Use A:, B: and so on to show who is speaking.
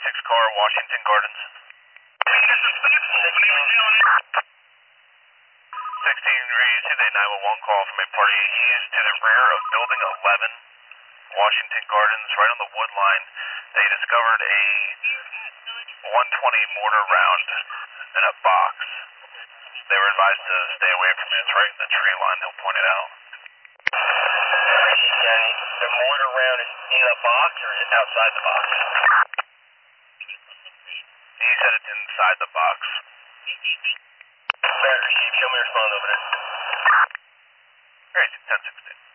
A: car, Washington Gardens. 16, received a 911 call from a party. He is to the rear of Building 11, Washington Gardens, right on the wood line. They discovered a 120 mortar round in a box. They were advised to stay away from it. It's right in the tree line. They'll point it out.
B: The mortar round is in a box or is it outside the box?
A: He said it's inside the box.
B: Receive, show me respond over there.
A: Great, 10-16.